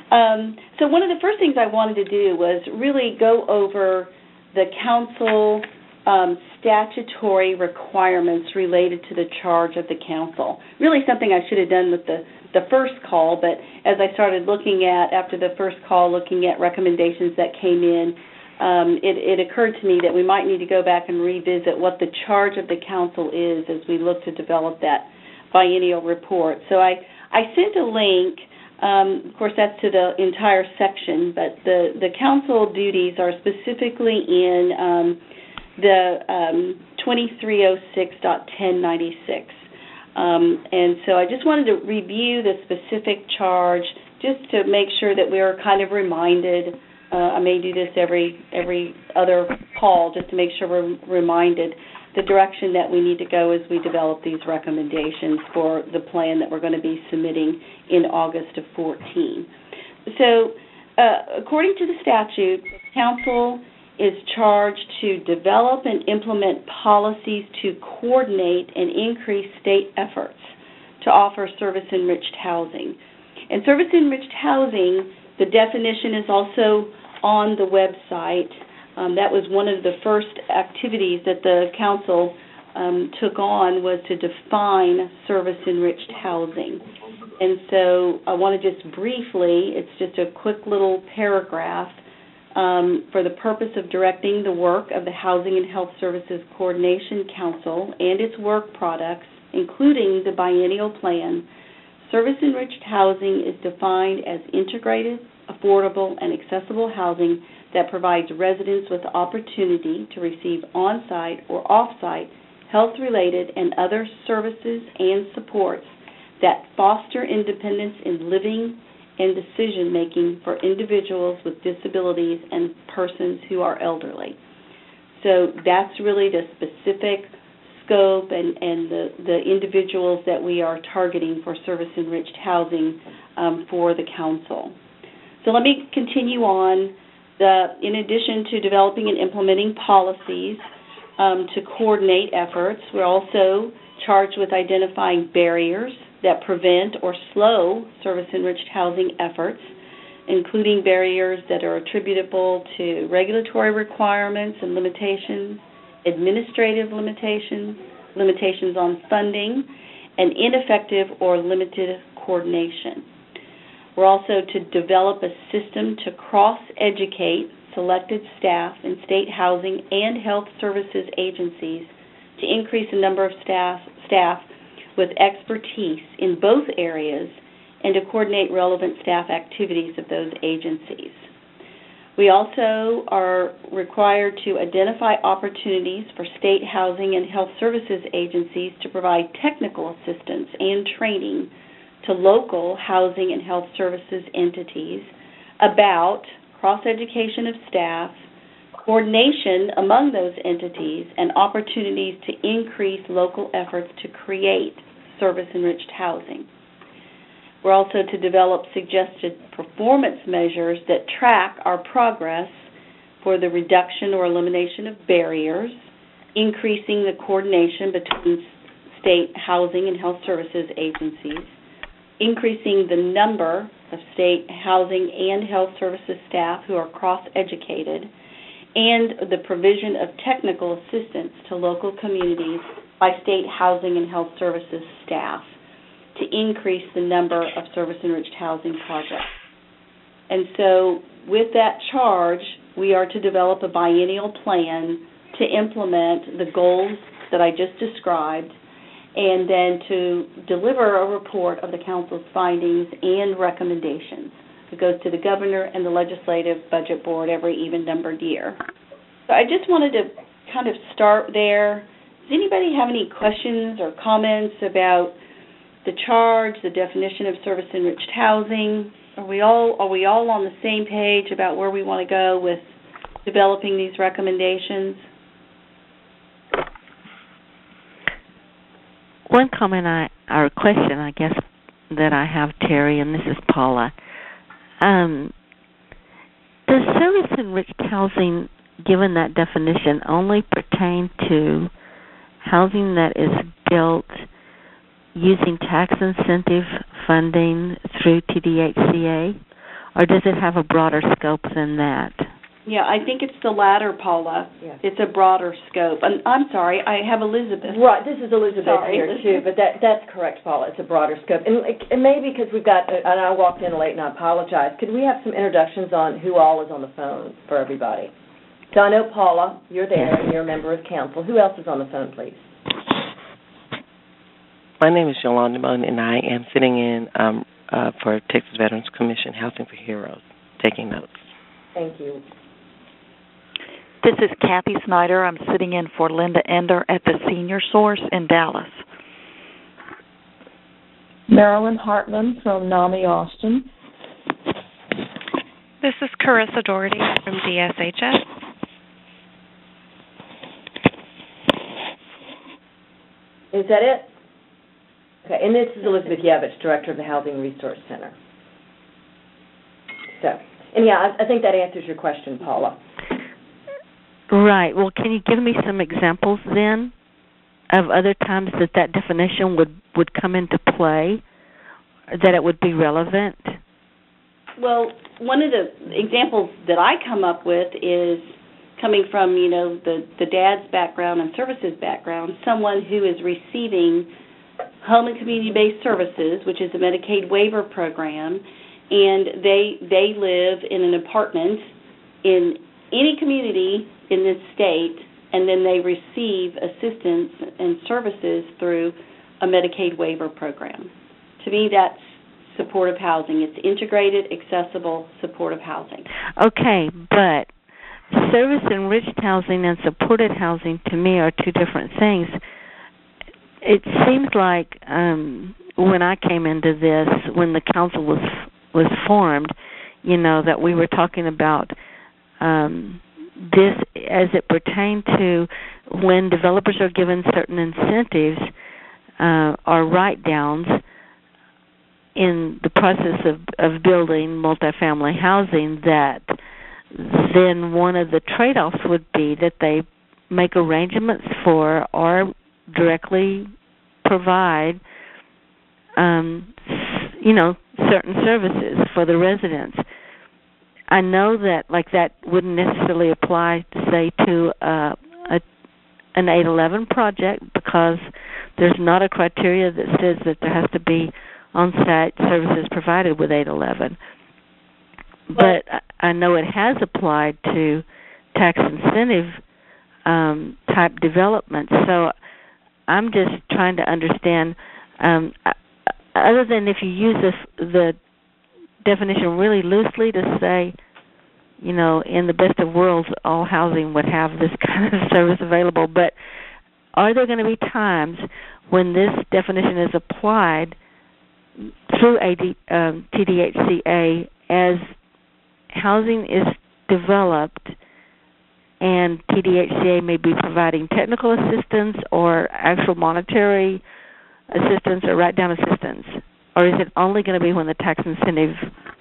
So one of the first things I wanted to do was really go over the council statutory requirements related to the charge of the council. Really something I should have done with the first call, but as I started looking at, after the first call, looking at recommendations that came in, it occurred to me that we might need to go back and revisit what the charge of the council is as we look to develop that biennial report. So I sent a link. Of course, that's to the entire section, but the council duties are specifically in the 2306.1096. And so I just wanted to review the specific charge just to make sure that we are kind of reminded. I may do this every other call just to make sure we're reminded the direction that we need to go as we develop these recommendations for the plan that we're going to be submitting in August of 14. So according to the statute, the council is charged to develop and implement policies to coordinate and increase state efforts to offer service-enriched housing. And service-enriched housing, the definition is also on the website. That was one of the first activities that the council took on, was to define service-enriched housing. And so I want to just briefly, it's just a quick little paragraph, for the purpose of directing the work of the Housing and Health Services Coordination Council and its work products, including the biennial plan, service-enriched housing is defined as integrated, affordable, and accessible housing that provides residents with the opportunity to receive on-site or off-site health-related and other services and supports that foster independence in living and decision-making for individuals with disabilities and persons who are elderly. So that's really the specific scope and the individuals that we are targeting for service-enriched housing for the council. So let me continue on. In addition to developing and implementing policies to coordinate efforts, we're also charged with identifying barriers that prevent or slow service-enriched housing efforts, including barriers that are attributable to regulatory requirements and limitations, administrative limitations, limitations on funding, and ineffective or limited coordination. We're also to develop a system to cross-educate selected staff in state housing and health services agencies to increase the number of staff with expertise in both areas and to coordinate relevant staff activities of those agencies. We also are required to identify opportunities for state housing and health services agencies to provide technical assistance and training to local housing and health services entities about cross-education of staff, coordination among those entities, and opportunities to increase local efforts to create service-enriched housing. We're also to develop suggested performance measures that track our progress for the reduction or elimination of barriers, increasing the coordination between state housing and health services agencies, increasing the number of state housing and health services staff who are cross-educated, and the provision of technical assistance to local communities by state housing and health services staff to increase the number of service-enriched housing projects. And so with that charge, we are to develop a biennial plan to implement the goals that I just described, and then to deliver a report of the council's findings and recommendations. It goes to the governor and the legislative budget board every even-numbered year. So I just wanted to kind of start there. Does anybody have any questions or comments about the charge, the definition of service-enriched housing? Are we all on the same page about where we want to go with developing these recommendations? One comment or question, I guess, that I have, Terry, and this is Paula. Does service-enriched housing, given that definition, only pertain to housing that is built using tax incentive funding through TDHCA, or does it have a broader scope than that? Yeah, I think it's the latter, Paula. Yeah. It's a broader scope. And I'm sorry, I have Elizabeth. Right, this is Elizabeth Sorry, here too, but that's correct, Paula. It's a broader scope. And maybe because we've got, and I walked in late and I apologize, could we have some introductions on who all is on the phone for everybody? So I know, Paula, you're there and you're a member of council. Who else is on the phone, please? My name is Yolanda Moon, and I am sitting in for Texas Veterans Commission Housing for Heroes, taking notes. Thank you. This is Kathy Snyder. I'm sitting in for Linda Ender at the Senior Source in Dallas. Marilyn Hartman from NAMI Austin. This is Carissa Doherty from DSHS. Is that it? Okay, and this is Elizabeth Yevich, Director of the Housing Resource Center. So, and yeah, I think that answers your question, Paula. Right. Well, can you give me some examples then of other times that definition would come into play, that it would be relevant? Well, one of the examples that I come up with is coming from, the dad's background and services background, someone who is receiving home and community-based services, which is a Medicaid waiver program, and they live in an apartment in any community in this state, and then they receive assistance and services through a Medicaid waiver program. To me, that's supportive housing. It's integrated, accessible, supportive housing. Okay, but service-enriched housing and supported housing, to me, are two different things. It seems like when I came into this, when the council was formed, that we were talking about this as it pertained to when developers are given certain incentives or write-downs in the process of building multifamily housing, that then one of the trade-offs would be that they make arrangements for or directly provide, certain services for the residents. I know that that wouldn't necessarily apply, say, to an 811 project, because there's not a criteria that says that there has to be on-site services provided with 811. But I know it has applied to tax incentive type development. So I'm just trying to understand, other than if you use the definition really loosely to say, in the best of worlds, all housing would have this kind of service available, but are there going to be times when this definition is applied through TDHCA as housing is developed and TDHCA may be providing technical assistance or actual monetary assistance or write-down assistance? Or is it only going to be when the tax incentive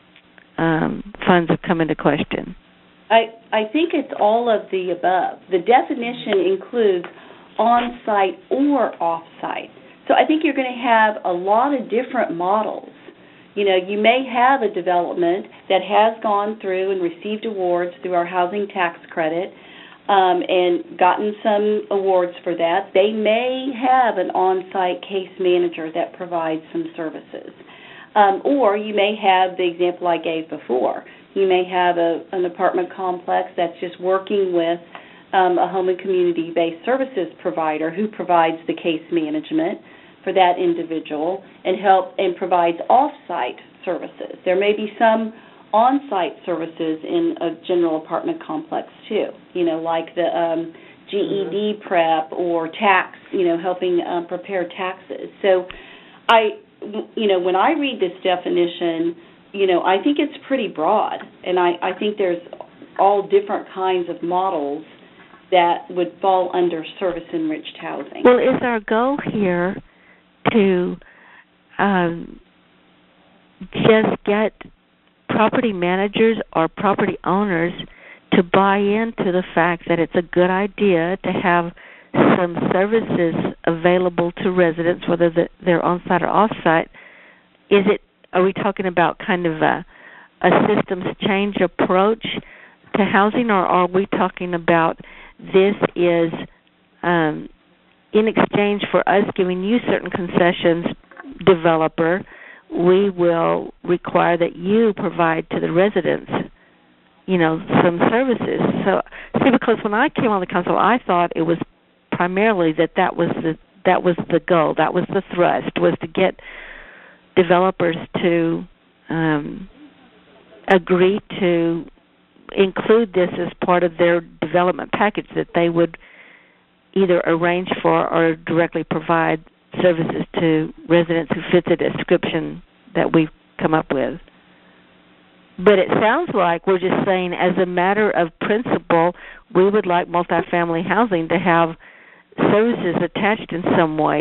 funds have come into question? I think it's all of the above. The definition includes on-site or off-site. So I think you're going to have a lot of different models. You may have a development that has gone through and received awards through our housing tax credit and gotten some awards for that. They may have an on-site case manager that provides some services. Or you may have the example I gave before. You may have an apartment complex that's just working with a home and community-based services provider who provides the case management for that individual and provides off-site services. There may be some on-site services in a general apartment complex too, like the GED prep or tax, helping prepare taxes. So when I read this definition, I think it's pretty broad, and I think there's all different kinds of models that would fall under service-enriched housing. Well, is our goal here to just get property managers or property owners to buy into the fact that it's a good idea to have some services available to residents, whether they're on-site or off-site? Are we talking about kind of a systems change approach to housing, or are we talking about this is in exchange for us giving you certain concessions, developer, we will require that you provide to the residents, some services. So, see, because when I came on the council, I thought it was primarily that was the goal, that was the thrust, was to get developers to agree to include this as part of their development package, that they would either arrange for or directly provide services to residents who fit the description that we've come up with. But it sounds like we're just saying, as a matter of principle, we would like multifamily housing to have services attached in some way.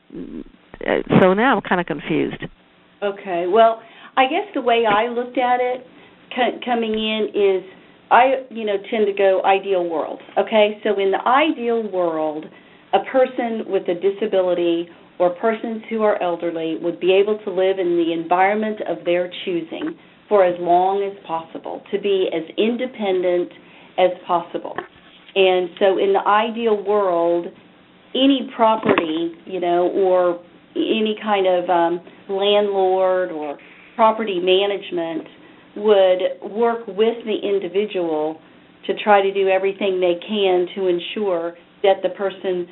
So now I'm kind of confused. Okay. Well, I guess the way I looked at it coming in is I, tend to go ideal world. Okay? So in the ideal world, a person with a disability or persons who are elderly would be able to live in the environment of their choosing for as long as possible, to be as independent as possible. And so in the ideal world, any property, or any kind of landlord or property management would work with the individual to try to do everything they can to ensure that the person,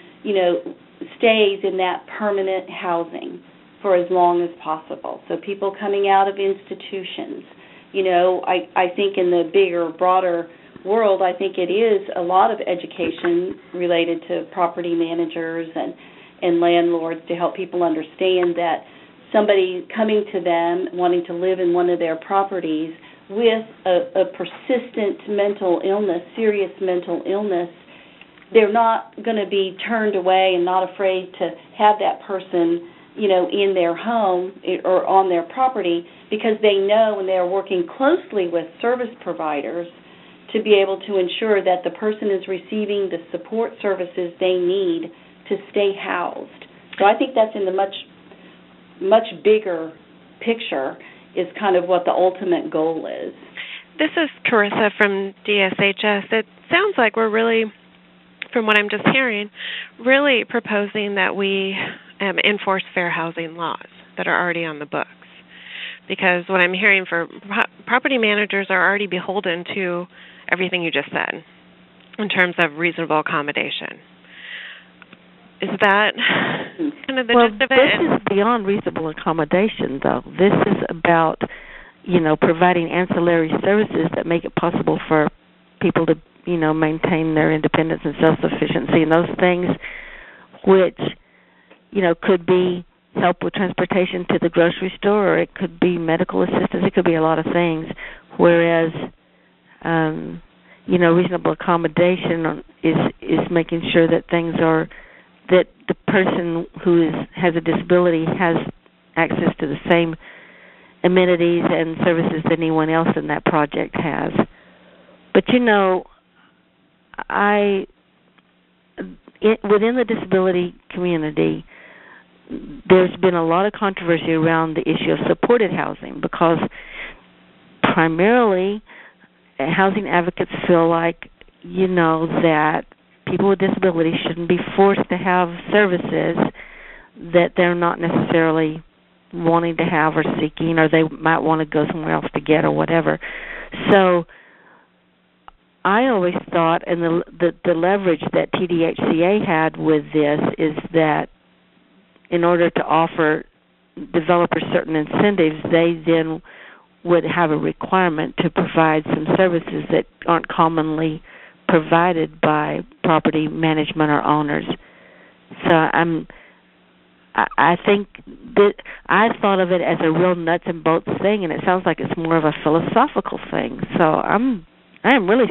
stays in that permanent housing for as long as possible. So people coming out of institutions, I think in the bigger, broader world, I think it is a lot of education related to property managers and landlords to help people understand that somebody coming to them wanting to live in one of their properties with a persistent mental illness, serious mental illness, they're not going to be turned away and not afraid to have that person, in their home or on their property, because they know, and they're working closely with service providers to be able to ensure that the person is receiving the support services they need to stay housed. So I think that's in the much bigger picture is kind of what the ultimate goal is. This is Carissa from DSHS. It sounds like we're really, from what I'm just hearing, really proposing that we enforce fair housing laws that are already on the books. Because what I'm hearing for property managers are already beholden to everything you just said in terms of reasonable accommodation. Is that kind of the gist of it? This is beyond reasonable accommodation, though. This is about, providing ancillary services that make it possible for people to, maintain their independence and self-sufficiency, and those things which, could be help with transportation to the grocery store, or it could be medical assistance. It could be a lot of things, whereas, reasonable accommodation is making sure that things are, that the person who has a disability has access to the same amenities and services that anyone else in that project has. But, within the disability community, there's been a lot of controversy around the issue of supported housing, because primarily housing advocates feel like, that people with disabilities shouldn't be forced to have services that they're not necessarily wanting to have or seeking, or they might want to go somewhere else to get or whatever. So I always thought, and the leverage that TDHCA had with this is that in order to offer developers certain incentives, they then would have a requirement to provide some services that aren't commonly provided by property management or owners. So I think that I thought of it as a real nuts and bolts thing, and it sounds like it's more of a philosophical thing. So I am really.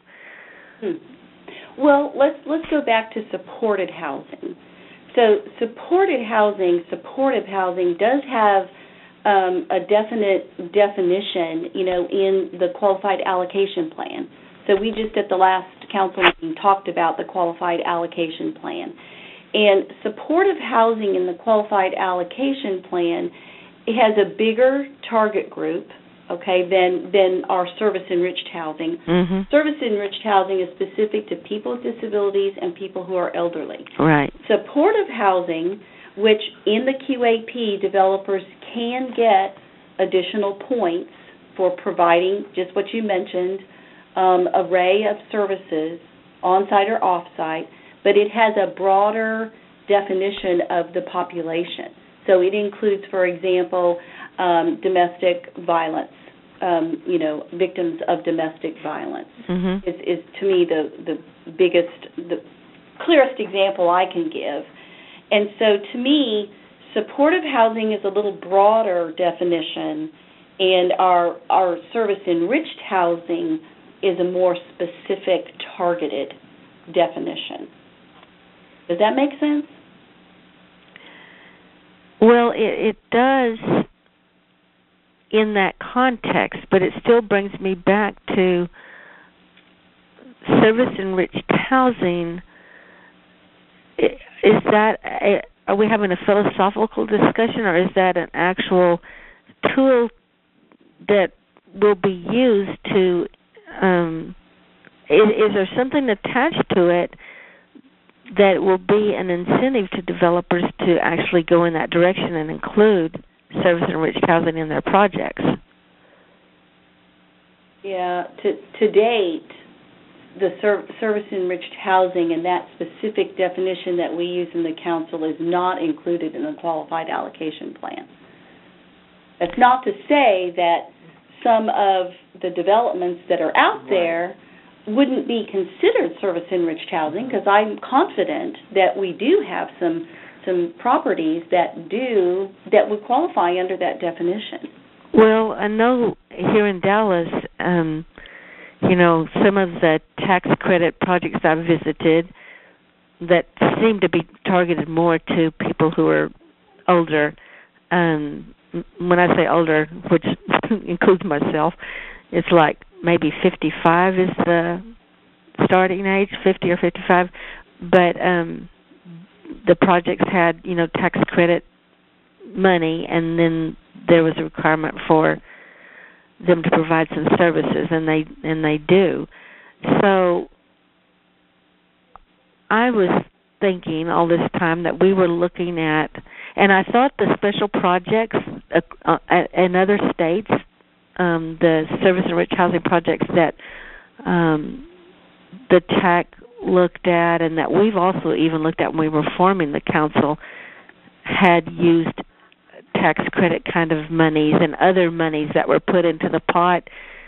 Well, let's go back to supported housing. So supportive housing does have a definite definition, in the qualified allocation plan. So we just at the last council meeting talked about the qualified allocation plan. And supportive housing in the qualified allocation plan, it has a bigger target group, okay, than our service-enriched housing. Mm-hmm. Service-enriched housing is specific to people with disabilities and people who are elderly. Right. Supportive housing, which in the QAP developers can get additional points for providing just what you mentioned, array of services, on-site or off-site, but it has a broader definition of the population. So it includes, for example, domestic violence, victims of domestic violence. Mm-hmm. is to me the biggest, the clearest example I can give. And so to me, supportive housing is a little broader definition, and our service-enriched housing is a more specific, targeted definition. Does that make sense? Well, it does in that context, but it still brings me back to service-enriched housing. Is that are we having a philosophical discussion, or is that an actual tool that will be used to? Is there something attached to it that will be an incentive to developers to actually go in that direction and include service-enriched housing in their projects? Yeah, to date, the service-enriched housing and that specific definition that we use in the council is not included in the qualified allocation plan. That's not to say that some of the developments that are out there wouldn't be considered service-enriched housing, because I'm confident that we do have some properties that would qualify under that definition. Well, I know here in Dallas, some of the tax credit projects I've visited that seem to be targeted more to people who are older. When I say older, which includes myself, it's like maybe 55 is the starting age, 50 or 55. But the projects had, tax credit money, and then there was a requirement for them to provide some services, and they do. So I was thinking all this time that we were looking at, and I thought the special projects in other states, the service-enriched housing projects that the TAC looked at, and that we've also even looked at when we were forming the council, had used tax credit kind of monies and other monies that were put into the pot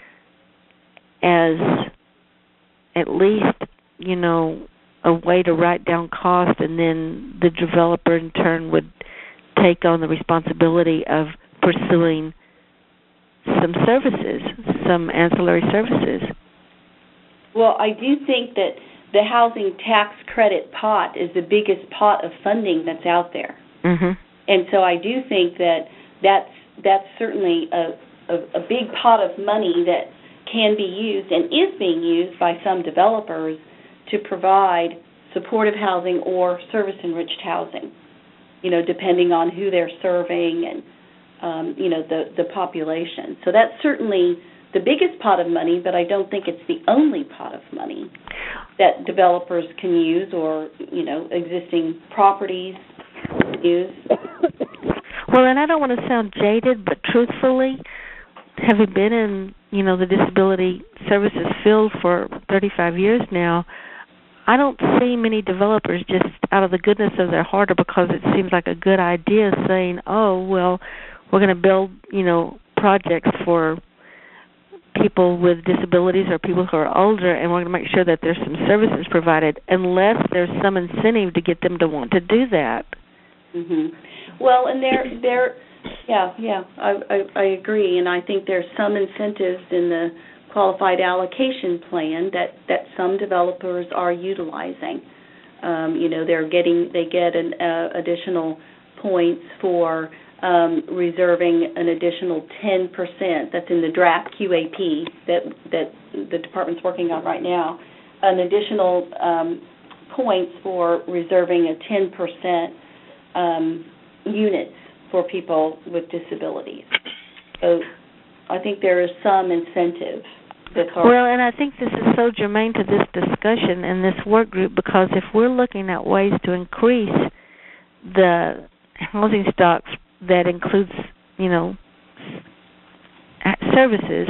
as at least, a way to write down cost, and then the developer in turn would take on the responsibility of pursuing some services, some ancillary services. Well, I do think that the housing tax credit pot is the biggest pot of funding that's out there. Mm-hmm. And so I do think that's certainly a big pot of money that can be used and is being used by some developers to provide supportive housing or service-enriched housing, depending on who they're serving and, the population. So that's certainly the biggest pot of money, but I don't think it's the only pot of money that developers can use or, existing properties use. Well, and I don't want to sound jaded, but truthfully, having been in, the disability services field for 35 years now, I don't see many developers just out of the goodness of their heart or because it seems like a good idea saying, oh, well, we're going to build, projects for people with disabilities or people who are older, and we're going to make sure that there's some services provided, unless there's some incentive to get them to want to do that. Mm-hmm. Well, and I agree, and I think there's some incentives in the qualified allocation plan that some developers are utilizing. They get additional points for reserving an additional 10%. That's in the draft QAP that the department's working on right now. An additional points for reserving a 10% units for people with disabilities. So I think there is some incentive. Well, and I think this is so germane to this discussion and this work group, because if we're looking at ways to increase the housing stocks that includes, services,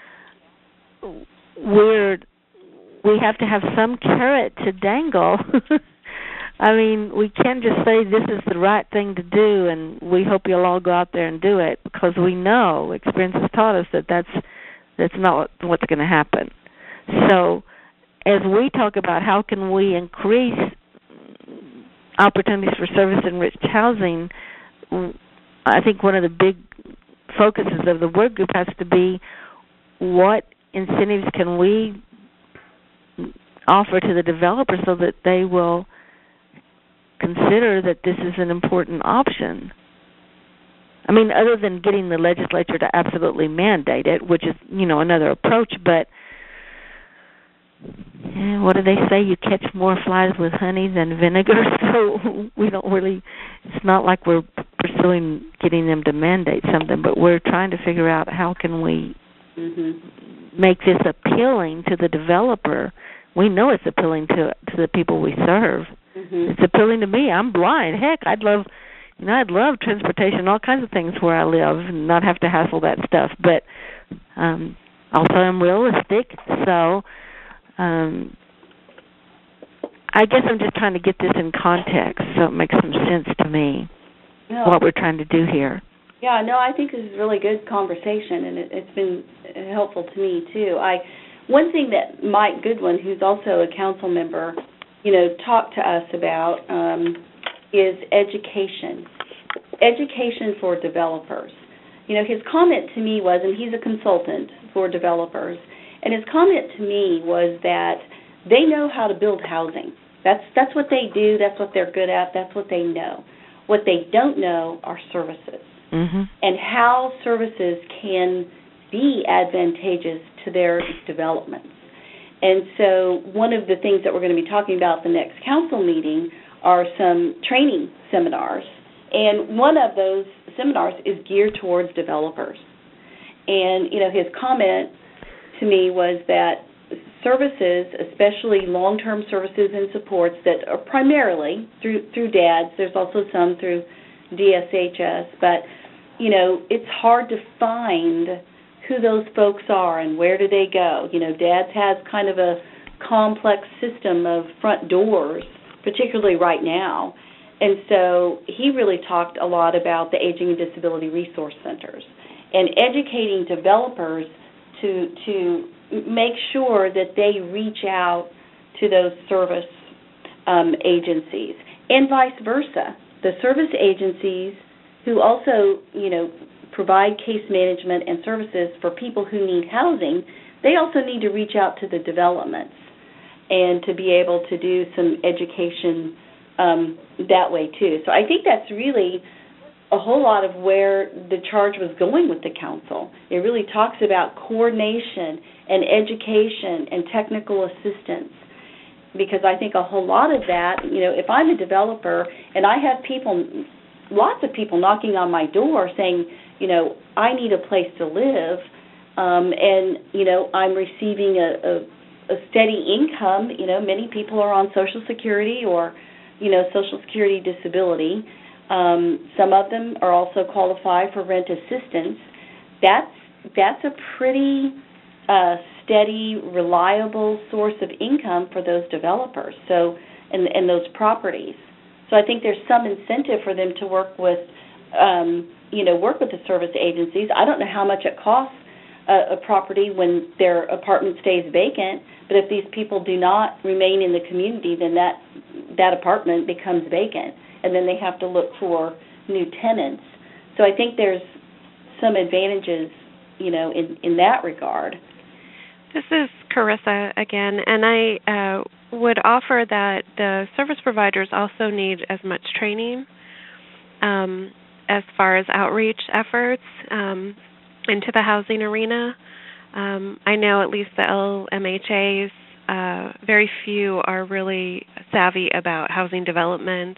we have to have some carrot to dangle. I mean, we can't just say this is the right thing to do and we hope you'll all go out there and do it, because we know, experience has taught us that that's not what's going to happen. So as we talk about how can we increase opportunities for service-enriched housing, I think one of the big focuses of the work group has to be what incentives can we offer to the developers so that they will consider that this is an important option. I mean, other than getting the legislature to absolutely mandate it, which is, another approach, but what do they say? You catch more flies with honey than vinegar, so we don't really, it's not like we're pursuing getting them to mandate something, but we're trying to figure out how can we make this appealing to the developer. We know it's appealing to the people we serve. It's appealing to me. I'm blind. Heck, I'd love transportation, all kinds of things where I live and not have to hassle that stuff. But also I'm realistic, so I guess I'm just trying to get this in context so it makes some sense to me what we're trying to do here. Yeah, no, I think this is a really good conversation, and it's been helpful to me, too. One thing that Mike Goodwin, who's also a council member, talked to us about is education. Education for developers. His comment to me was, and he's a consultant for developers, and his comment to me was that they know how to build housing. That's what they do. That's what they're good at. That's what they know. What they don't know are services and how services can be advantageous to their developments. And so one of the things that we're going to be talking about at the next council meeting are some training seminars. And one of those seminars is geared towards developers. And, his comment to me was that services, especially long-term services and supports that are primarily through DADS, there's also some through DSHS, but, it's hard to find who those folks are and where do they go. DADS has kind of a complex system of front doors, particularly right now. And so he really talked a lot about the Aging and Disability Resource Centers and educating developers to make sure that they reach out to those service agencies, and vice versa. The service agencies who also, provide case management and services for people who need housing, they also need to reach out to the developments and to be able to do some education that way too. So I think that's really a whole lot of where the charge was going with the council. It really talks about coordination and education and technical assistance, because I think a whole lot of that, if I'm a developer and I have lots of people knocking on my door saying, I need a place to live, and, I'm receiving a steady income. Many people are on Social Security or, Social Security disability. Some of them are also qualified for rent assistance. That's a pretty steady, reliable source of income for those developers. So, and those properties. So I think there's some incentive for them to work with, work with the service agencies. I don't know how much it costs a property when their apartment stays vacant, but if these people do not remain in the community, then that apartment becomes vacant, and then they have to look for new tenants. So I think there's some advantages, in that regard. This is Carissa again, and I would offer that the service providers also need as much training as far as outreach efforts into the housing arena. I know at least the LMHAs, very few are really savvy about housing development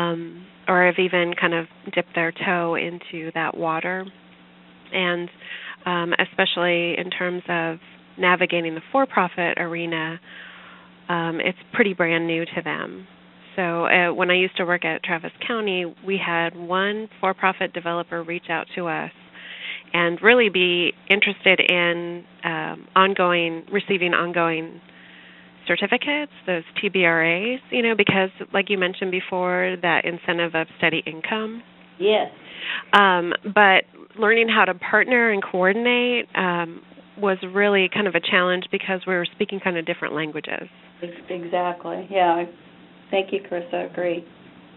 or have even kind of dipped their toe into that water. And especially in terms of navigating the for-profit arena. It's pretty brand new to them. So when I used to work at Travis County, we had one for-profit developer reach out to us and really be interested in receiving ongoing certificates, those TBRAs, because like you mentioned before, that incentive of steady income. Yes. But learning how to partner and coordinate was really kind of a challenge because we were speaking kind of different languages. Exactly. Yeah. Thank you, Chris. I agree.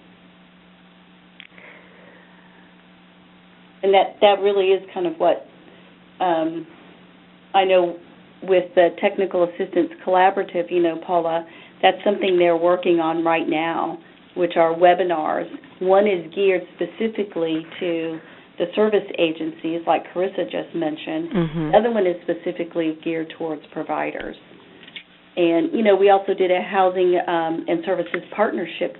And that really is kind of what I know with the Technical Assistance Collaborative, Paula, that's something they're working on right now, which are webinars. One is geared specifically to the service agencies, like Carissa just mentioned. Mm-hmm. The other one is specifically geared towards providers. And, we also did a housing and services partnership,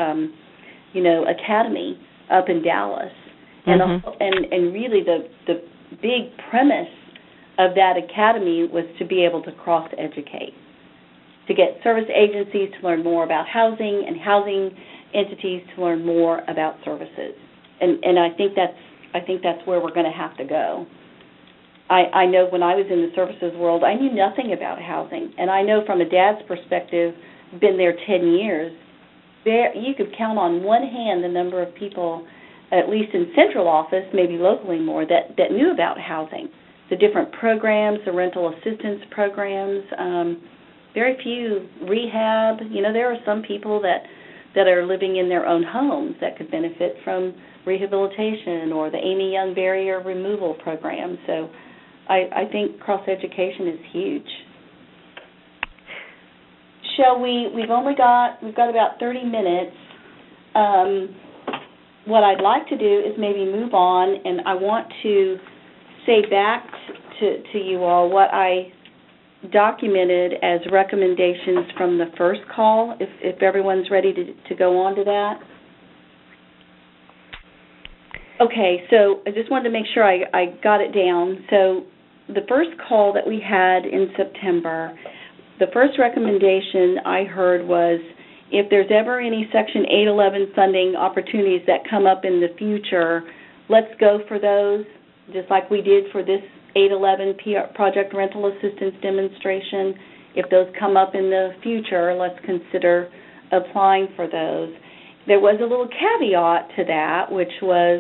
academy up in Dallas. Mm-hmm. And really the big premise of that academy was to be able to cross-educate, to get service agencies to learn more about housing and housing entities to learn more about services. And I think that's where we're going to have to go. I know when I was in the services world, I knew nothing about housing. And I know from a dad's perspective, been there 10 years, you could count on one hand the number of people, at least in central office, maybe locally more, that knew about housing, the different programs, the rental assistance programs, very few rehab. There are some people that are living in their own homes that could benefit from rehabilitation or the Amy Young Barrier Removal Program. So I think cross-education is huge. We've got about 30 minutes. What I'd like to do is maybe move on, and I want to say back to you all what I documented as recommendations from the first call, if everyone's ready to go on to that. Okay, so I just wanted to make sure I got it down. So the first call that we had in September, the first recommendation I heard was, if there's ever any Section 811 funding opportunities that come up in the future, let's go for those, just like we did for this 811 Project Rental Assistance demonstration. If those come up in the future, let's consider applying for those. There was a little caveat to that, which was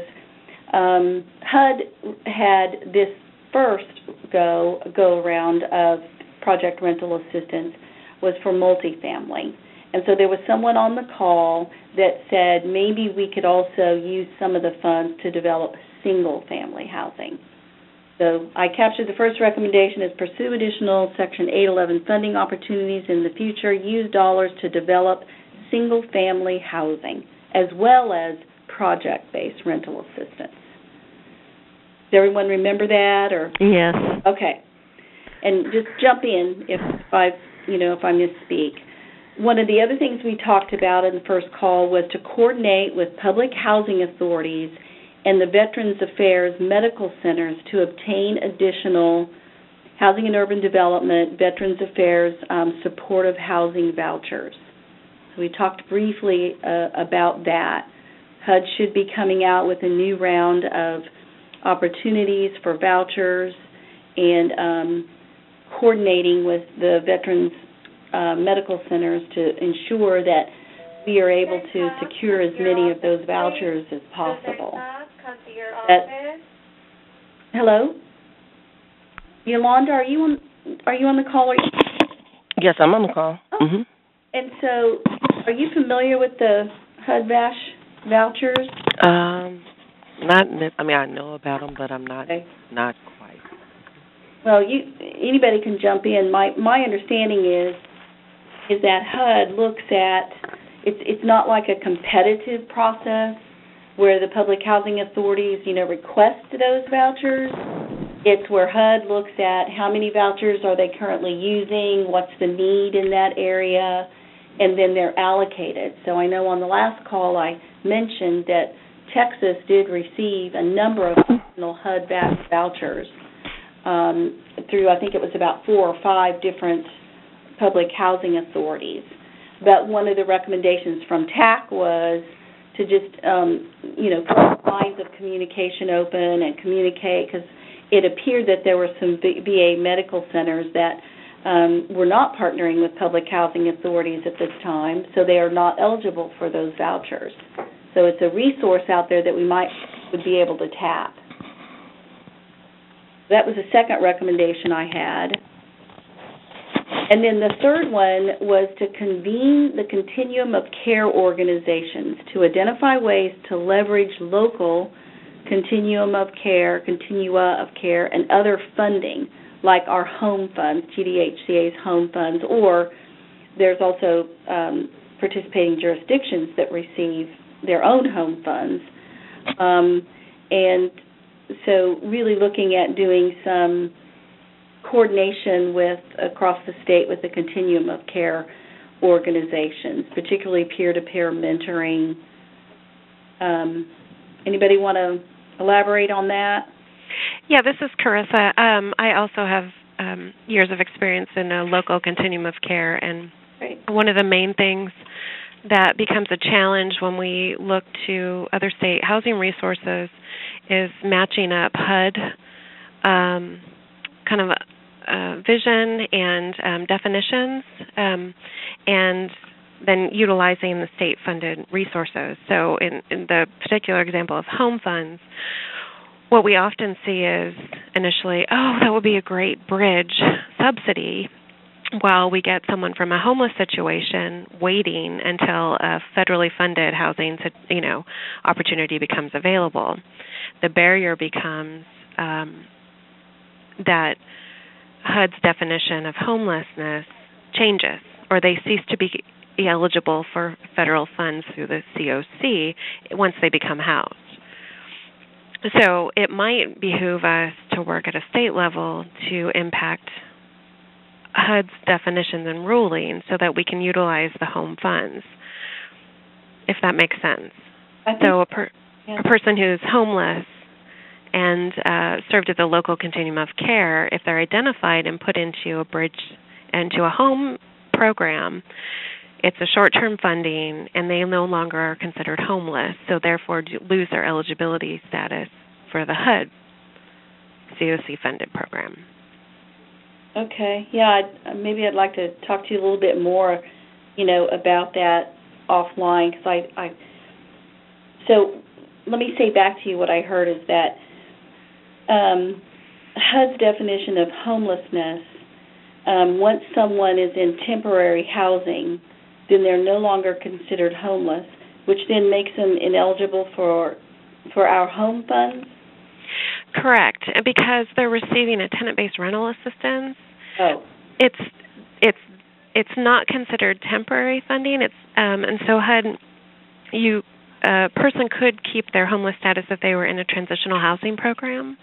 HUD had this first go-around of Project Rental Assistance was for multifamily. And so there was someone on the call that said maybe we could also use some of the funds to develop single-family housing. So I captured the first recommendation as pursue additional Section 811 funding opportunities in the future, use dollars to develop single-family housing, as well as project-based rental assistance. Does everyone remember that? Or Yes. Okay. And just jump in if I misspeak. One of the other things we talked about in the first call was to coordinate with public housing authorities and the Veterans Affairs medical centers to obtain additional Housing and Urban Development, Veterans Affairs supportive housing vouchers. So we talked briefly about that. HUD should be coming out with a new round of opportunities for vouchers and coordinating with the Veterans medical centers to ensure that we are able to secure as many of those vouchers as possible. Hello? Yolanda, are you on the call? Yes, I'm on the call. Oh. Mm-hmm. And so, are you familiar with the HUD vouchers? I know about them, but I'm not not quite. Well, anybody can jump in. My understanding is that HUD looks at it's not like a competitive process where the public housing authorities request those vouchers. It's where HUD looks at how many vouchers are they currently using, what's the need in that area, and then they're allocated. So I know on the last call I mentioned that Texas did receive a number of additional HUD vouchers. through, I think it was about 4 or 5 different public housing authorities. But one of the recommendations from TAC was to just, keep lines of communication open and communicate, because it appeared that there were some VA medical centers that were not partnering with public housing authorities at this time, so they are not eligible for those vouchers. So it's a resource out there that we would be able to tap. That was the second recommendation I had. And then the third one was to convene the continuum of care organizations to identify ways to leverage local continua of care, and other funding, like our home funds, GDHCA's home funds, or there's also participating jurisdictions that receive their own home funds. And so really looking at doing some coordination across the state with the continuum of care organizations, particularly peer-to-peer mentoring. Anybody want to elaborate on that? Yeah, this is Carissa. I also have years of experience in a local continuum of care, and one of the main things that becomes a challenge when we look to other state housing resources is matching up HUD kind of vision and definitions, and then utilizing the state-funded resources. So in the particular example of home funds, what we often see is initially, that would be a great bridge subsidy while we get someone from a homeless situation waiting until a federally funded housing opportunity becomes available. The barrier becomes that HUD's definition of homelessness changes, or they cease to be eligible for federal funds through the COC once they become housed. So it might behoove us to work at a state level to impact HUD's definitions and ruling so that we can utilize the home funds, if that makes sense. So a person who's homeless and served at the local continuum of care, if they're identified and put into a home program, it's a short-term funding, and they no longer are considered homeless, so therefore lose their eligibility status for the HUD COC-funded program. Okay. Yeah, maybe I'd like to talk to you a little bit more, about that offline, because So let me say back to you what I heard is that HUD's definition of homelessness, once someone is in temporary housing, then they're no longer considered homeless, which then makes them ineligible for our home funds? Correct, because they're receiving a tenant-based rental assistance. Oh. It's not considered temporary funding. And so HUD, a person could keep their homeless status if they were in a transitional housing program.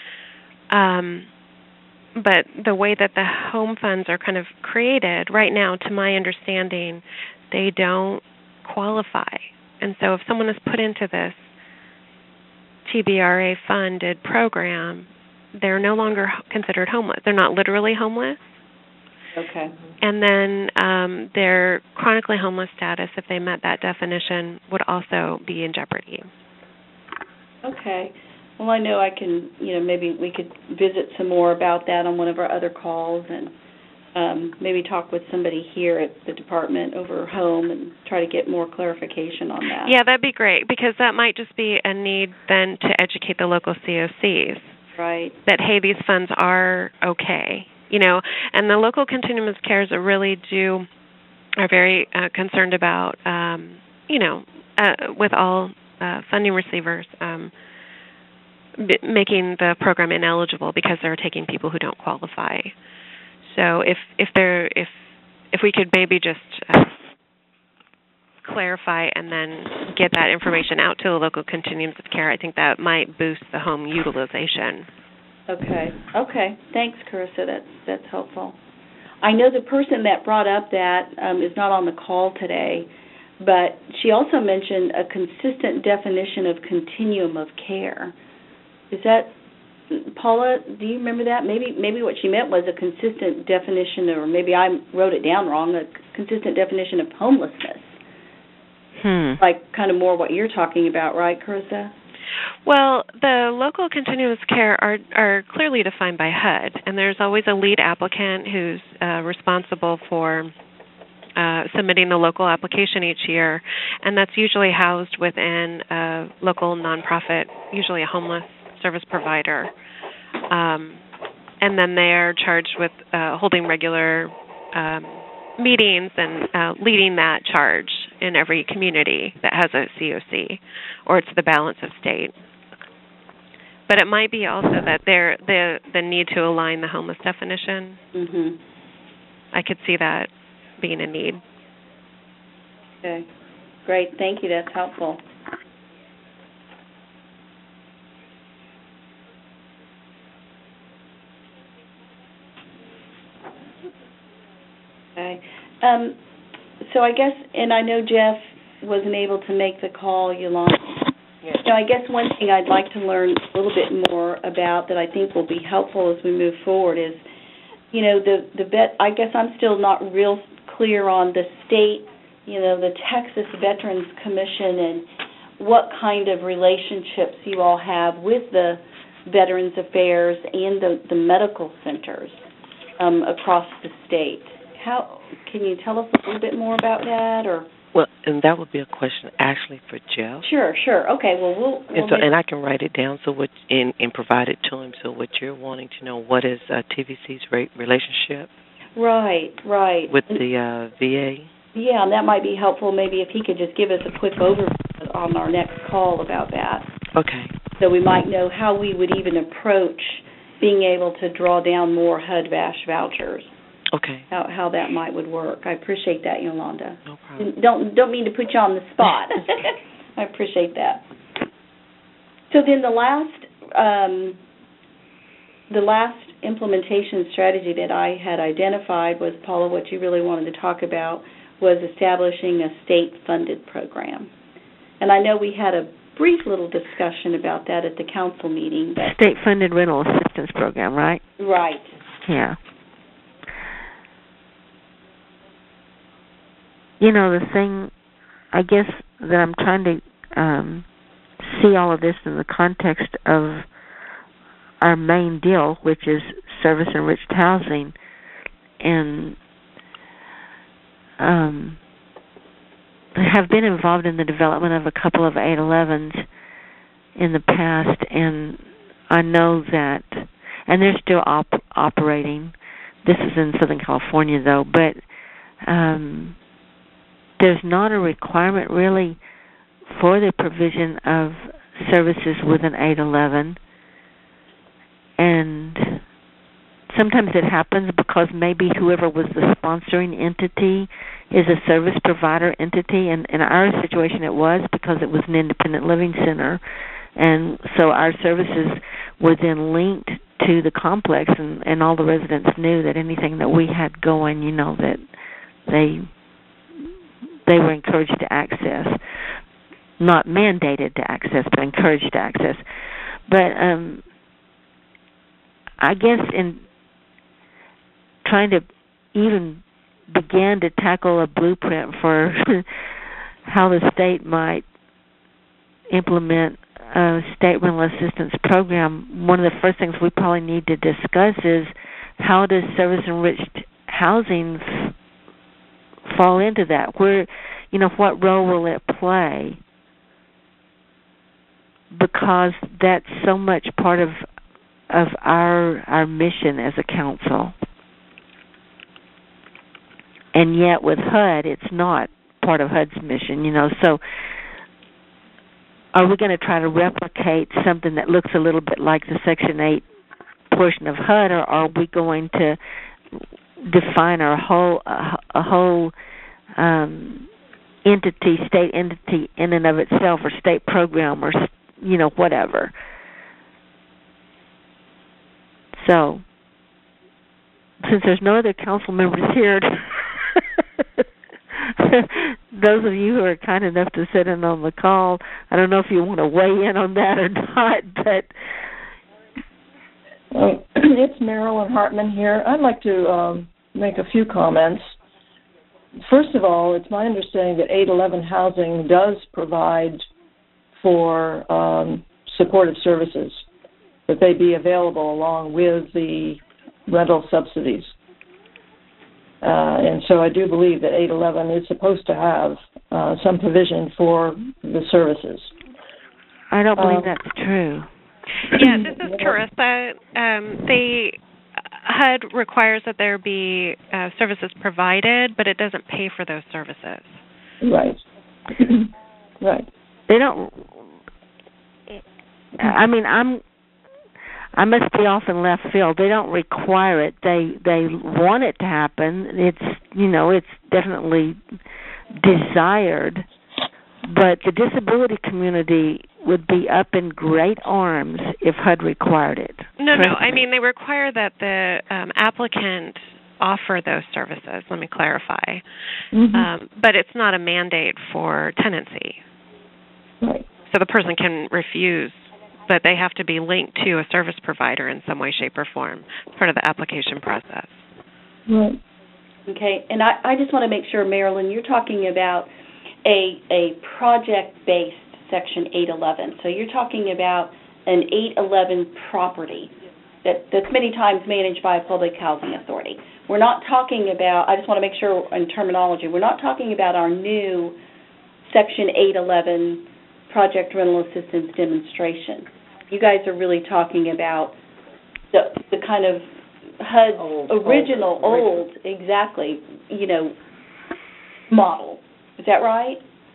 But the way that the home funds are kind of created right now, to my understanding, they don't qualify. And so if someone is put into this TBRA funded program, they're no longer considered homeless. They're not literally homeless. Okay. And then their chronically homeless status, if they met that definition, would also be in jeopardy. Okay. Well, I know I can, maybe we could visit some more about that on one of our other calls, and maybe talk with somebody here at the department over home and try to get more clarification on that. Yeah, that'd be great, because that might just be a need then to educate the local COCs. Right. That, hey, these funds are okay, and the local continuum of cares are very concerned about, with all funding receivers, making the program ineligible because they're taking people who don't qualify. So if we could maybe just clarify and then get that information out to the local continuums of care, I think that might boost the home utilization. Okay. Thanks, Carissa. That's helpful. I know the person that brought up that is not on the call today, but she also mentioned a consistent definition of continuum of care. Is that Paula, do you remember that? Maybe what she meant was a consistent definition, or maybe I wrote it down wrong, a consistent definition of homelessness. Like kind of more what you're talking about, right, Carissa? Well, the local continuous care are clearly defined by HUD, and there's always a lead applicant who's responsible for submitting the local application each year, and that's usually housed within a local nonprofit, usually a homeless service provider. And then they're charged with holding regular meetings and leading that charge in every community that has a COC, or it's the balance of state. But it might be also that the need to align the homeless definition. Mm-hmm. I could see that being a need. Okay, great. Thank you. That's helpful. Okay. So I guess, and I know Jeff wasn't able to make the call, Yolanda. Yes. So I guess one thing I'd like to learn a little bit more about that I think will be helpful as we move forward is, you know, I guess I'm still not real clear on the state, you know, the Texas Veterans Commission and what kind of relationships you all have with the Veterans Affairs and the medical centers across the state. How can you tell us a little bit more about that, or? Well, and that would be a question actually for Jeff. Sure. Okay. Well, and I can write it down and provide it to him. So what you're wanting to know, what is TVC's relationship? Right. With the VA. Yeah, and that might be helpful. Maybe if he could just give us a quick overview on our next call about that. Okay. So we might know how we would even approach being able to draw down more HUD-VASH vouchers. Okay. How that would work. I appreciate that, Yolanda. No problem. Don't mean to put you on the spot. I appreciate that. So then the last implementation strategy that I had identified was, Paula, what you really wanted to talk about was establishing a state-funded program. And I know we had a brief little discussion about that at the council meeting. State-funded rental assistance program, right? Right. Yeah. You know, the thing, I guess, that I'm trying to see all of this in the context of our main deal, which is service-enriched housing, and have been involved in the development of a couple of 811s in the past, and I know that, and they're still operating. This is in Southern California, though, but there's not a requirement really for the provision of services with an 811, and sometimes it happens because maybe whoever was the sponsoring entity is a service provider entity, and in our situation it was because it was an independent living center, and so our services were then linked to the complex, and all the residents knew that anything that we had going, you know, that they were encouraged to access, not mandated to access, but encouraged to access. But I guess in trying to even begin to tackle a blueprint for how the state might implement a state rental assistance program, one of the first things we probably need to discuss is how does service-enriched housing fall into that? Where, you know, what role will it play? Because that's so much part of our mission as a council. And yet with HUD, it's not part of HUD's mission, you know. So are we going to try to replicate something that looks a little bit like the Section 8 portion of HUD, or are we going to define our whole entity, state entity in and of itself, or state program, or, you know, whatever? So, since there's no other council members here, those of you who are kind enough to sit in on the call, I don't know if you want to weigh in on that or not, but It's Marilyn Hartman here. I'd like to make a few comments. First of all, it's my understanding that 811 Housing does provide for supportive services, that they be available along with the rental subsidies. And so I do believe that 811 is supposed to have some provision for the services. I don't believe that's true. Yeah, this is Carissa. The HUD requires that there be services provided, but it doesn't pay for those services. Right. Right. They don't. I mean, I must be off in left field. They don't require it. They want it to happen. It's definitely desired, but the disability community would be up in great arms if HUD required it. No. I mean, they require that the applicant offer those services. Let me clarify. Mm-hmm. But it's not a mandate for tenancy. Right. So the person can refuse, but they have to be linked to a service provider in some way, shape, or form. It's part of the application process. Right. Okay, and I just want to make sure, Marilyn, you're talking about a project-based Section 811. So you're talking about an 811 property that's many times managed by a public housing authority. We're not talking about, I just want to make sure in terminology, we're not talking about our new Section 811 Project Rental Assistance Demonstration. You guys are really talking about the kind of HUD's original, exactly, model. Is that right?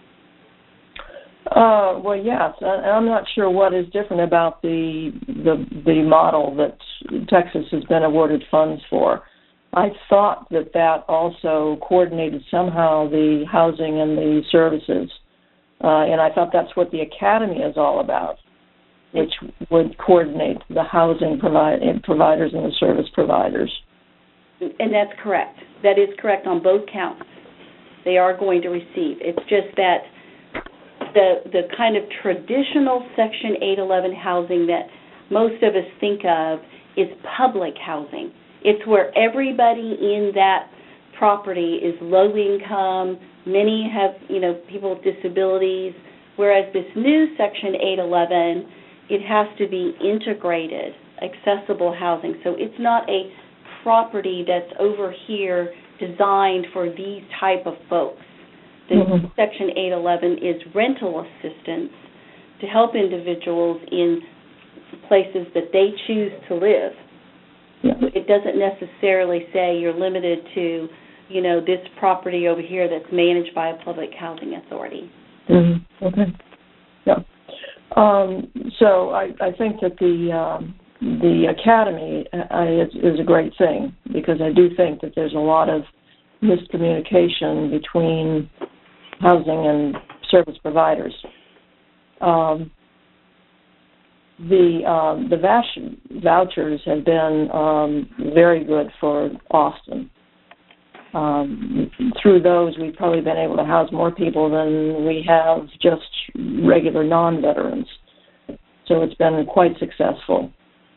Well, yes. I'm not sure what is different about the model that Texas has been awarded funds for. I thought that also coordinated somehow the housing and the services, and I thought that's what the academy is all about, which would coordinate the housing providers and the service providers. And that's correct. That is correct on both counts. They are going to receive. It's just that the kind of traditional Section 811 housing that most of us think of is public housing. It's where everybody in that property is low income. Many have, people with disabilities, whereas this new Section 811, it has to be integrated, accessible housing. So it's not a property that's over here designed for these type of folks. The Section 811 is rental assistance to help individuals in places that they choose to live. Yeah. It doesn't necessarily say you're limited to, this property over here that's managed by a public housing authority. Mm-hmm. Okay. Yeah. So I think that the academy is a great thing, because I do think that there's a lot of miscommunication between housing and service providers. The vouchers have been very good for Austin. Through those, we've probably been able to house more people than we have just regular non-veterans. So it's been quite successful.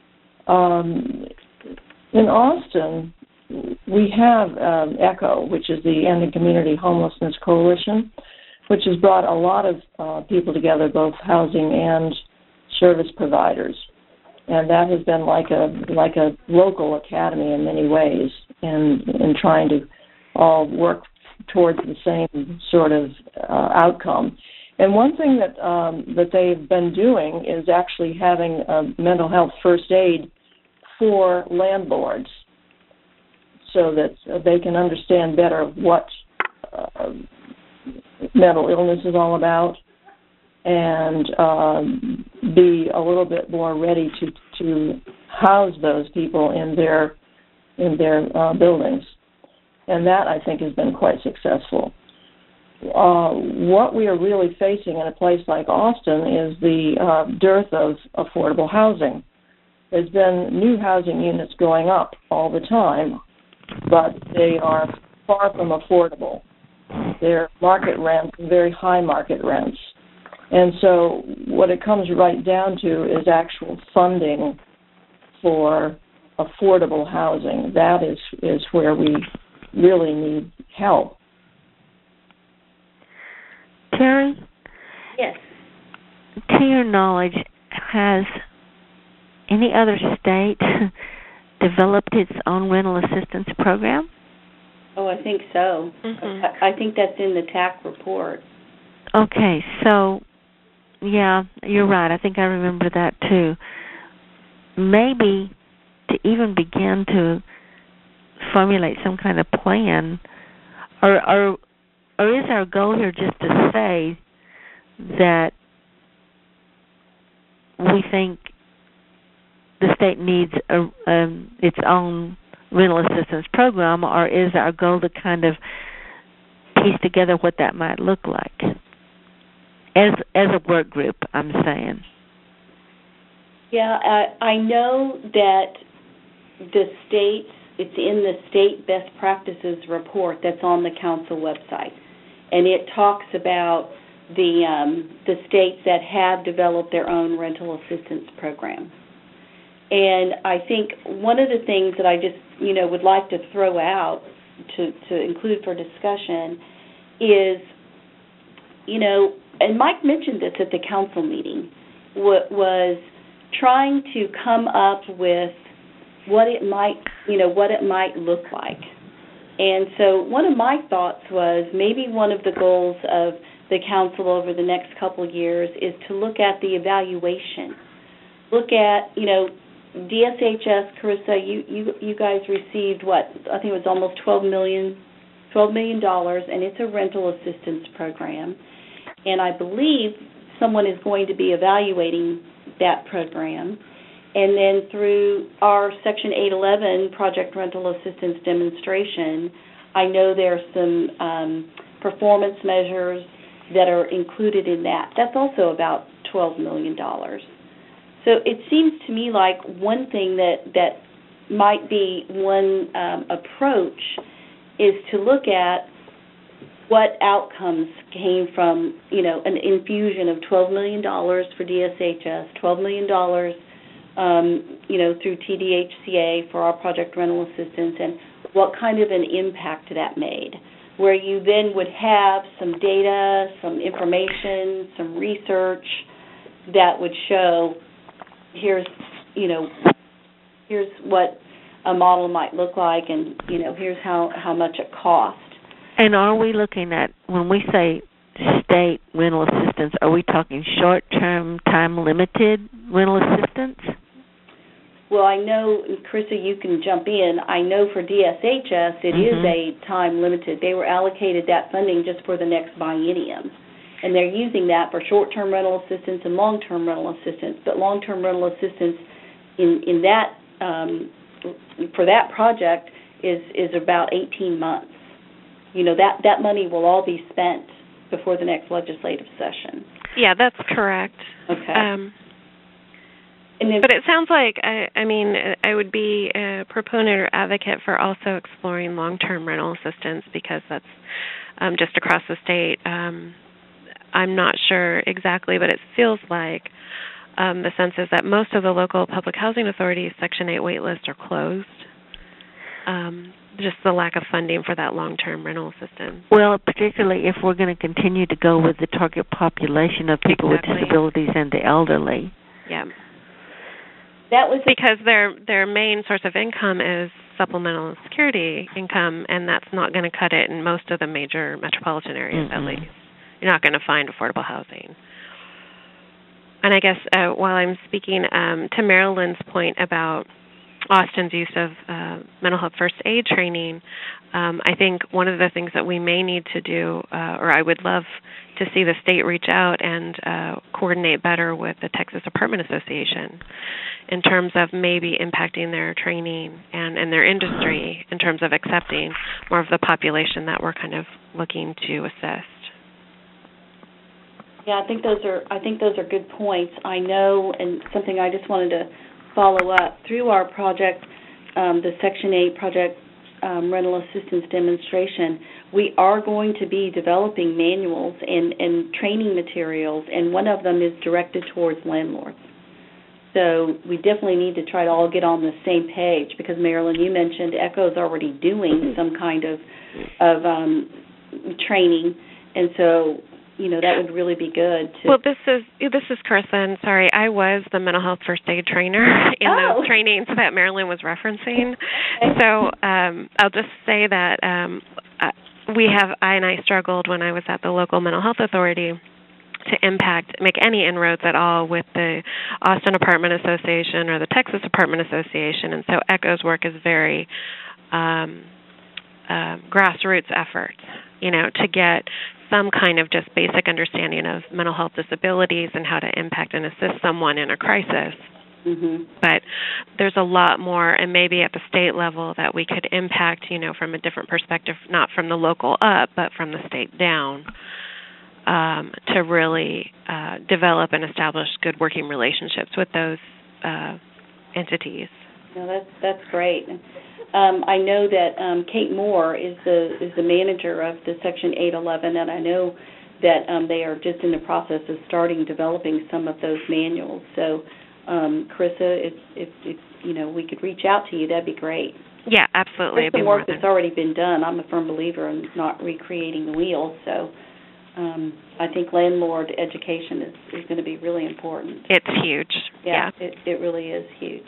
In Austin, we have ECHO, which is the Ending Community Homelessness Coalition, which has brought a lot of people together, both housing and service providers. And that has been like a local academy in many ways, in trying to all work towards the same sort of outcome. And one thing that they've been doing is actually having a mental health first aid for landlords, so that they can understand better what mental illness is all about, and be a little bit more ready to house those people in their buildings. And that, I think, has been quite successful. What we are really facing in a place like Austin is the dearth of affordable housing. There's been new housing units going up all the time, but they are far from affordable. They're market rents, very high market rents. And so what it comes right down to is actual funding for affordable housing. That is where we really need help. Terry? Yes. To your knowledge, has any other state developed its own rental assistance program? Oh, I think so. Mm-hmm. I think that's in the TAC report. Okay, so, yeah, you're right. I think I remember that too. Maybe to even begin to formulate some kind of plan, or is our goal here just to say that we think the state needs its own rental assistance program, or is our goal to kind of piece together what that might look like as a work group, I'm saying? Yeah, I know that the states, it's in the state best practices report that's on the council website, and it talks about the states that have developed their own rental assistance program. And I think one of the things that I just, would like to throw out to include for discussion is, and Mike mentioned this at the council meeting, was trying to come up with what it might look like. And so one of my thoughts was maybe one of the goals of the council over the next couple of years is to look at the evaluation. Look at, DSHS, Carissa, you guys received what? I think it was almost $12 million, and it's a rental assistance program. And I believe someone is going to be evaluating that program. And then through our Section 811 Project Rental Assistance Demonstration, I know there are some performance measures that are included in that. That's also about $12 million. So it seems to me like one thing that might be one approach is to look at what outcomes came from, an infusion of $12 million for DSHS, $12 million, through TDHCA for our project rental assistance, and what kind of an impact that made, where you then would have some data, some information, some research that would show here's what a model might look like, and here's how much it costs. And are we looking at, when we say state rental assistance, are we talking short-term, time-limited rental assistance? Well, I know, Carissa, you can jump in. I know for DSHS it is a time-limited. They were allocated that funding just for the next biennium. And they're using that for short-term rental assistance and long-term rental assistance. But long-term rental assistance in that for that project is about 18 months. That money will all be spent before the next legislative session. Yeah, that's correct. Okay. But it sounds like, I would be a proponent or advocate for also exploring long-term rental assistance, because that's just across the state. I'm not sure exactly, but it feels like the sense is that most of the local public housing authorities' Section 8 wait lists are closed. Just the lack of funding for that long-term rental assistance. Well, particularly if we're going to continue to go with the target population of people with disabilities and the elderly. Yeah. That was because their main source of income is supplemental security income, and that's not going to cut it in most of the major metropolitan areas, at least. You're not going to find affordable housing. And I guess while I'm speaking to Marilyn's point about Austin's use of mental health first aid training, I think one of the things that we may need to do, or I would love to see the state reach out and coordinate better with the Texas Apartment Association in terms of maybe impacting their training and their industry in terms of accepting more of the population that we're kind of looking to assist. Yeah, I think those are good points. I know, and something I just wanted to follow up through our project, the Section 8 project rental assistance demonstration. We are going to be developing manuals and training materials, and one of them is directed towards landlords. So we definitely need to try to all get on the same page because, Marilyn, you mentioned ECHO's already doing some kind of training, and so, that would really be good. Well, this is Carissa, and sorry, I was the mental health first aid trainer in those trainings that Marilyn was referencing. Okay. So I'll just say that I struggled when I was at the local mental health authority to make any inroads at all with the Austin Apartment Association or the Texas Apartment Association, and so ECHO's work is very grassroots effort, to get some kind of just basic understanding of mental health disabilities and how to impact and assist someone in a crisis. Mm-hmm. But there's a lot more, and maybe at the state level, that we could impact, from a different perspective, not from the local up, but from the state down, to really develop and establish good working relationships with those entities. No, that's great. I know that Kate Moore is the manager of the Section 811, and I know that they are just in the process of developing some of those manuals. So, Carissa, if we could reach out to you, that'd be great. Yeah, absolutely. There's some work that's already been done. I'm a firm believer in not recreating the wheel, so I think landlord education is going to be really important. It's huge. Yeah. It really is huge.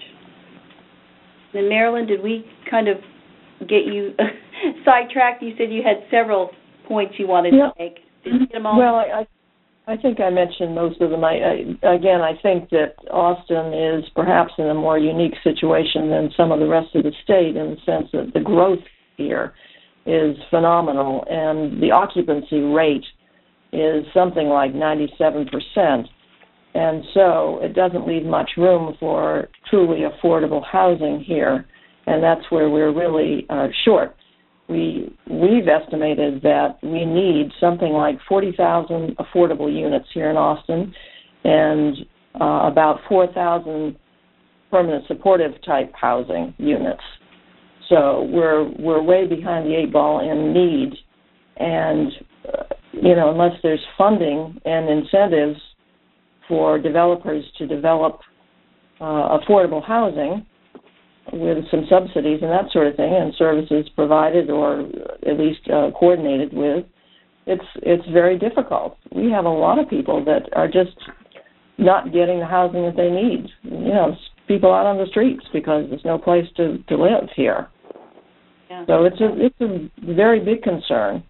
And Marilyn, did we kind of get you sidetracked? You said you had several points you wanted to make. Did you get them all? Well, I think I mentioned most of them. I think that Austin is perhaps in a more unique situation than some of the rest of the state in the sense that the growth here is phenomenal, and the occupancy rate is something like 97%. And so it doesn't leave much room for truly affordable housing here, and that's where we're really short. We've estimated that we need something like 40,000 affordable units here in Austin and about 4,000 permanent supportive type housing units. So we're way behind the eight ball in need, and unless there's funding and incentives for developers to develop affordable housing with some subsidies and that sort of thing, and services provided or at least coordinated with, it's very difficult. We have a lot of people that are just not getting the housing that they need. People out on the streets because there's no place to live here. Yeah. So it's a very big concern.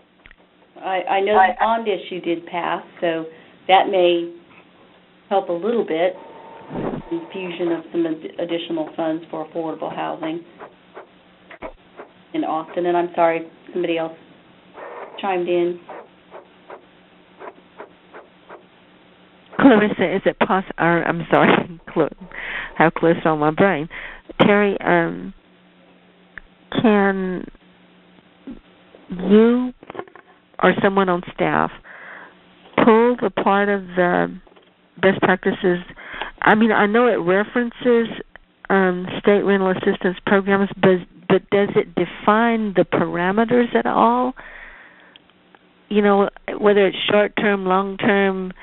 I know the bond issue did pass, so that may help a little bit, infusion of some additional funds for affordable housing in Austin. And I'm sorry, somebody else chimed in. Clarissa, is it possible? I'm sorry, how close on my brain. Terry, can you or someone on staff pull the part of the best practices? I mean, I know it references state rental assistance programs, but does it define the parameters at all? Whether it's short-term, long-term,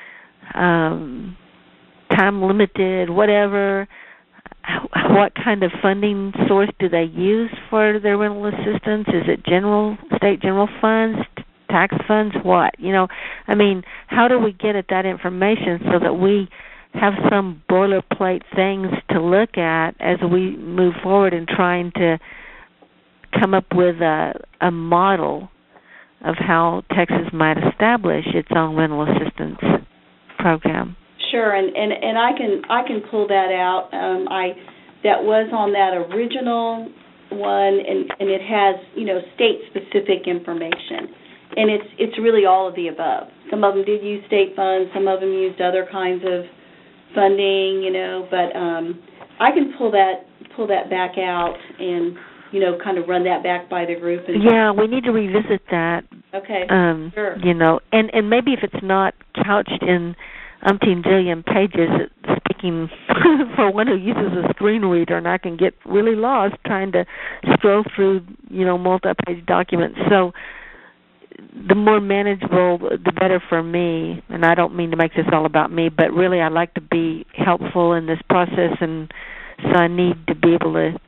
time-limited, whatever, what kind of funding source do they use for their rental assistance? Is it state general funds, tax funds, what? How do we get at that information so that we have some boilerplate things to look at as we move forward in trying to come up with a model of how Texas might establish its own rental assistance program? Sure, and I can pull that out. That was on that original one, and it has state-specific information. And it's really all of the above. Some of them did use state funds, some of them used other kinds of funding, but I can pull that back out and kind of run that back by the group. Yeah, we need to revisit that. Okay. Sure. And maybe if it's not couched in umpteen zillion pages, speaking for one who uses a screen reader, and I can get really lost trying to scroll through multi-page documents. So the more manageable, the better for me. And I don't mean to make this all about me, but really I'd like to be helpful in this process, and so I need to be able to,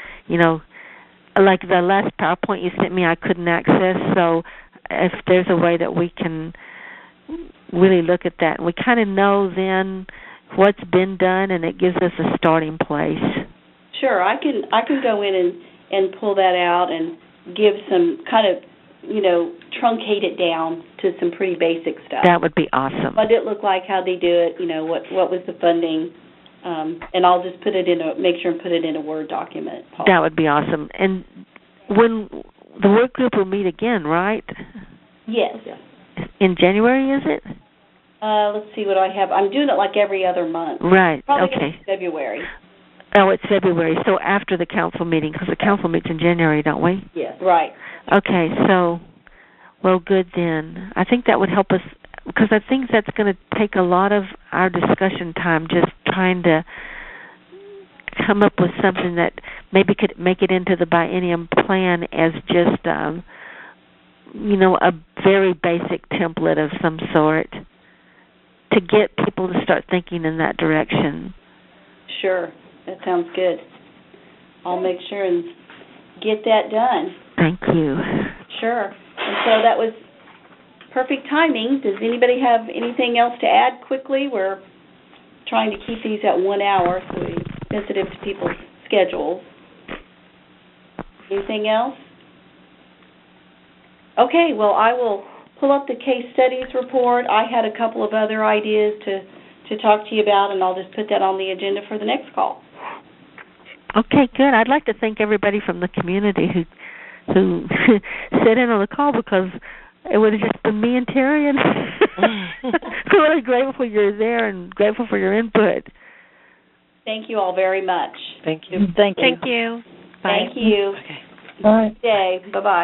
like the last PowerPoint you sent me, I couldn't access, so if there's a way that we can really look at that, and we kind of know then what's been done, and it gives us a starting place. Sure, I can go in and pull that out and give some kind of, truncate it down to some pretty basic stuff. That would be awesome. What did it look like? How they do it? What was the funding? And I'll just make sure and put it in a Word document. Paul. That would be awesome. And when the work group will meet again, right? Yes. In January, is it? Let's see what I have. I'm doing it like every other month. Right. Probably okay. February. Oh, it's February. So after the council meeting, because the council meets in January, don't we? Yes. Right. Okay. So, well, good then. I think that would help us, because I think that's going to take a lot of our discussion time, just trying to come up with something that maybe could make it into the biennium plan as just, a very basic template of some sort to get people to start thinking in that direction. Sure. That sounds good. I'll make sure and get that done. Thank you. Sure. And so that was perfect timing. Does anybody have anything else to add quickly? We're trying to keep these at 1 hour, so we're sensitive to people's schedules. Anything else? Okay, well, I will pull up the case studies report. I had a couple of other ideas to talk to you about, and I'll just put that on the agenda for the next call. Okay, good. I'd like to thank everybody from the community who sat in on the call, because it would have just been me and Terry, and I'm really grateful you're there and grateful for your input. Thank you all very much. Thank you. Thank you. Thank you. Bye. Thank you. Okay. Bye. Good day. Bye-bye.